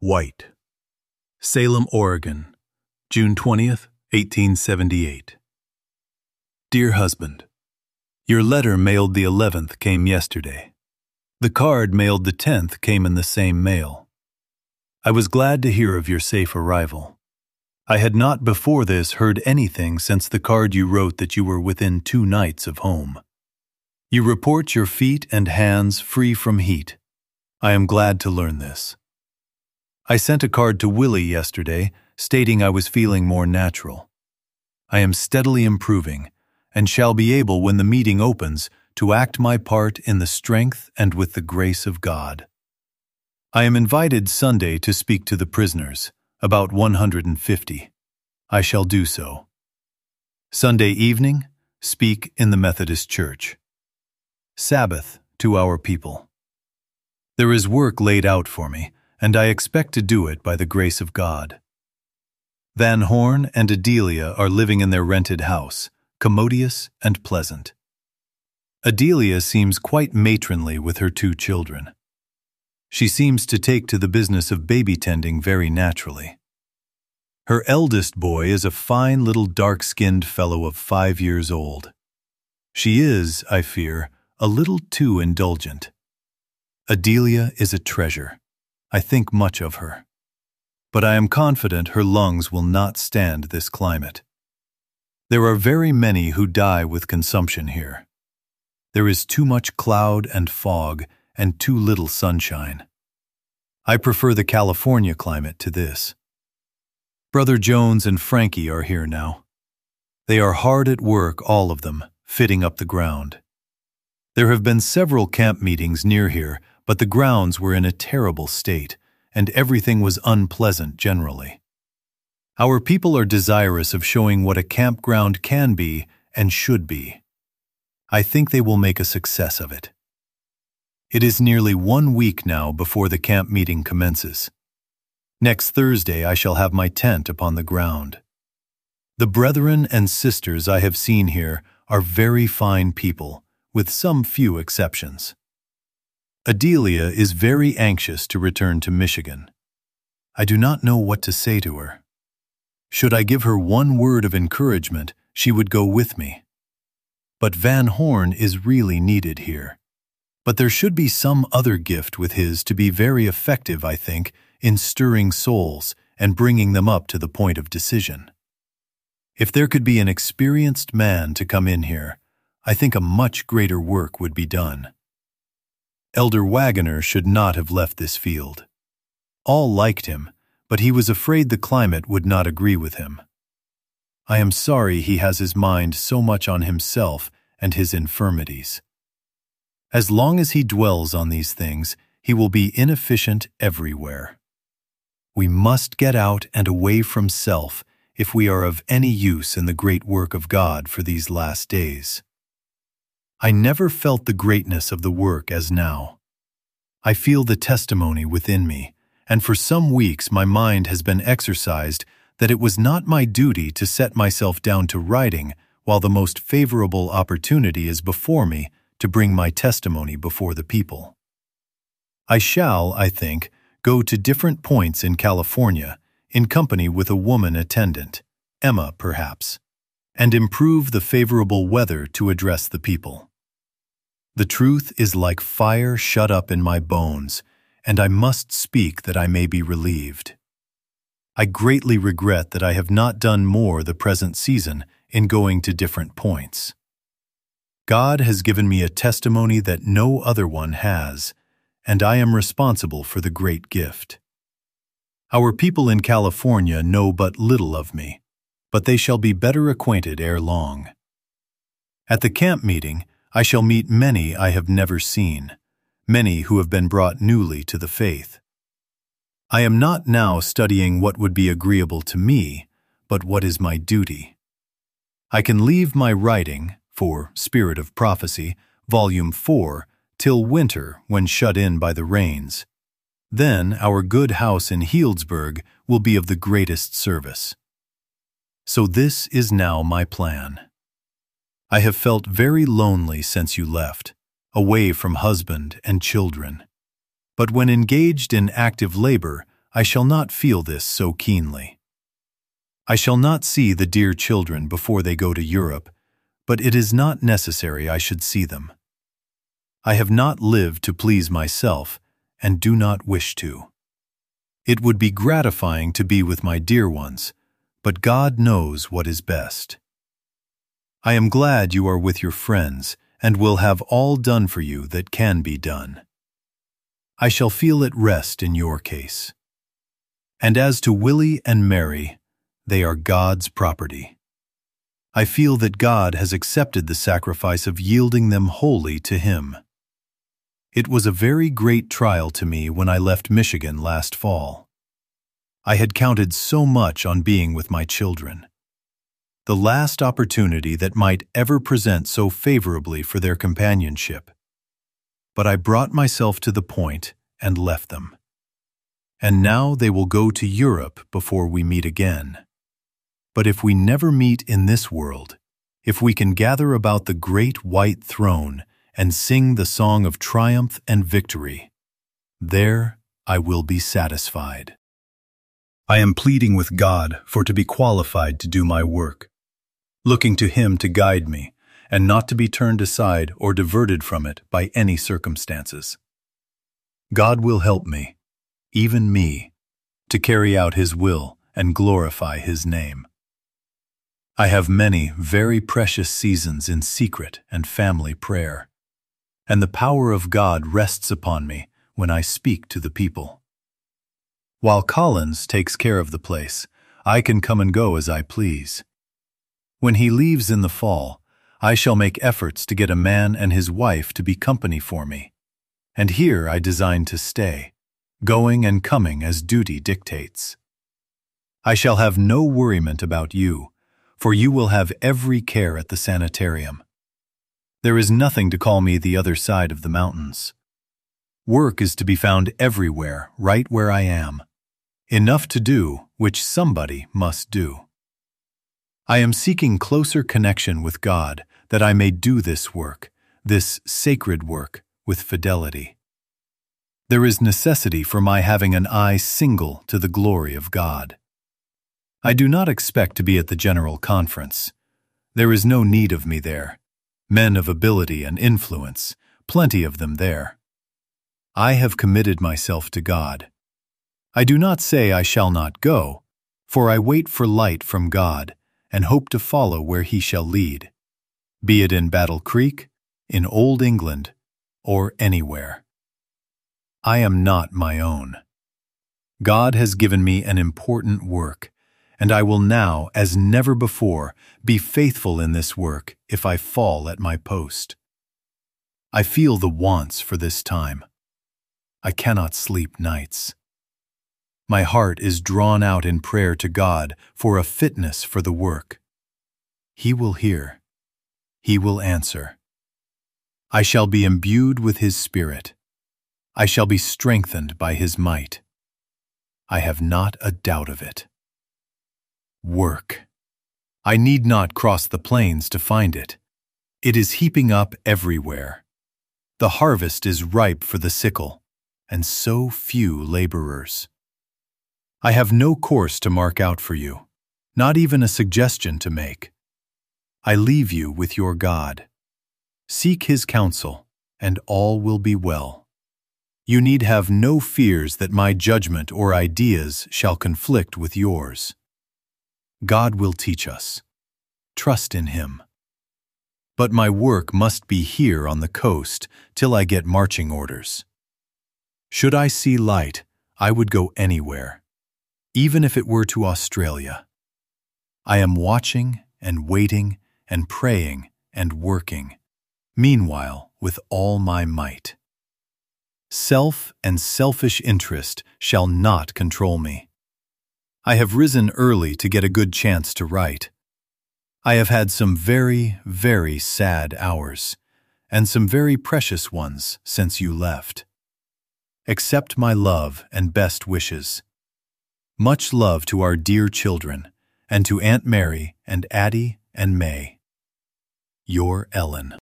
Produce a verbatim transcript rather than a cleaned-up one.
White. Salem, Oregon, June twentieth, eighteen seventy-eight. Dear husband, your letter mailed the eleventh came yesterday. The card mailed the tenth came in the same mail. I was glad to hear of your safe arrival. I had not before this heard anything since the card you wrote that you were within two nights of home. You report your feet and hands free from heat. I am glad to learn this. I sent a card to Willie yesterday stating I was feeling more natural. I am steadily improving and shall be able when the meeting opens to act my part in the strength and with the grace of God. I am invited Sunday to speak to the prisoners, about one hundred fifty. I shall do so. Sunday evening, speak in the Methodist Church. Sabbath to our people. There is work laid out for me, and I expect to do it by the grace of God. Van Horn and Adelia are living in their rented house, commodious and pleasant. Adelia seems quite matronly with her two children. She seems to take to the business of baby tending very naturally. Her eldest boy is a fine little dark-skinned fellow of five years old. She is, I fear, a little too indulgent. Adelia is a treasure. I think much of her. But I am confident her lungs will not stand this climate. There are very many who die with consumption here. There is too much cloud and fog and too little sunshine. I prefer the California climate to this. Brother Jones and Frankie are here now. They are hard at work, all of them, fitting up the ground. There have been several camp meetings near here, but the grounds were in a terrible state, and everything was unpleasant generally. Our people are desirous of showing what a campground can be and should be. I think they will make a success of it. It is nearly one week now before the camp meeting commences. Next Thursday I shall have my tent upon the ground. The brethren and sisters I have seen here are very fine people, with some few exceptions. Adelia is very anxious to return to Michigan. I do not know what to say to her. Should I give her one word of encouragement, she would go with me. But Van Horn is really needed here. But there should be some other gift with his to be very effective, I think, in stirring souls and bringing them up to the point of decision. If there could be an experienced man to come in here, I think a much greater work would be done. Elder Wagoner should not have left this field. All liked him, but he was afraid the climate would not agree with him. I am sorry he has his mind so much on himself and his infirmities. As long as he dwells on these things, he will be inefficient everywhere. We must get out and away from self if we are of any use in the great work of God for these last days. I never felt the greatness of the work as now. I feel the testimony within me, and for some weeks my mind has been exercised that it was not my duty to set myself down to writing while the most favorable opportunity is before me to bring my testimony before the people. I shall, I think, go to different points in California in company with a woman attendant, Emma perhaps, and improve the favorable weather to address the people. The truth is like fire shut up in my bones, and I must speak that I may be relieved. I greatly regret that I have not done more the present season in going to different points. God has given me a testimony that no other one has, and I am responsible for the great gift. Our people in California know but little of me, but they shall be better acquainted ere long. At the camp meeting, I shall meet many I have never seen, many who have been brought newly to the faith. I am not now studying what would be agreeable to me, but what is my duty. I can leave my writing, for Spirit of Prophecy, Volume four, till winter when shut in by the rains. Then our good house in Healdsburg will be of the greatest service. So this is now my plan. I have felt very lonely since you left, away from husband and children. But when engaged in active labor, I shall not feel this so keenly. I shall not see the dear children before they go to Europe, but it is not necessary I should see them. I have not lived to please myself and do not wish to. It would be gratifying to be with my dear ones, but God knows what is best. I am glad you are with your friends and will have all done for you that can be done. I shall feel at rest in your case. And as to Willie and Mary, they are God's property. I feel that God has accepted the sacrifice of yielding them wholly to Him. It was a very great trial to me when I left Michigan last fall. I had counted so much on being with my children. The last opportunity that might ever present so favorably for their companionship. But I brought myself to the point and left them. And now they will go to Europe before we meet again. But if we never meet in this world, if we can gather about the great white throne and sing the song of triumph and victory, there I will be satisfied. I am pleading with God for to be qualified to do my work, looking to Him to guide me and not to be turned aside or diverted from it by any circumstances. God will help me, even me, to carry out His will and glorify His name. I have many very precious seasons in secret and family prayer, and the power of God rests upon me when I speak to the people. While Collins takes care of the place, I can come and go as I please. When he leaves in the fall, I shall make efforts to get a man and his wife to be company for me, and here I design to stay, going and coming as duty dictates. I shall have no worriment about you, for you will have every care at the sanitarium. There is nothing to call me the other side of the mountains. Work is to be found everywhere, right where I am. Enough to do, which somebody must do. I am seeking closer connection with God, that I may do this work, this sacred work, with fidelity. There is necessity for my having an eye single to the glory of God. I do not expect to be at the General Conference. There is no need of me there. Men of ability and influence, plenty of them there. I have committed myself to God. I do not say I shall not go, for I wait for light from God and hope to follow where He shall lead, be it in Battle Creek, in Old England, or anywhere. I am not my own. God has given me an important work, and I will now, as never before, be faithful in this work if I fall at my post. I feel the wants for this time. I cannot sleep nights. My heart is drawn out in prayer to God for a fitness for the work. He will hear. He will answer. I shall be imbued with His Spirit. I shall be strengthened by His might. I have not a doubt of it. Work. I need not cross the plains to find it. It is heaping up everywhere. The harvest is ripe for the sickle, and so few laborers. I have no course to mark out for you, not even a suggestion to make. I leave you with your God. Seek His counsel, and all will be well. You need have no fears that my judgment or ideas shall conflict with yours. God will teach us. Trust in Him. But my work must be here on the coast till I get marching orders. Should I see light, I would go anywhere, even if it were to Australia. I am watching and waiting and praying and working, meanwhile with all my might. Self and selfish interest shall not control me. I have risen early to get a good chance to write. I have had some very, very sad hours, and some very precious ones since you left. Accept my love and best wishes. Much love to our dear children, and to Aunt Mary and Addie and May. Your Ellen.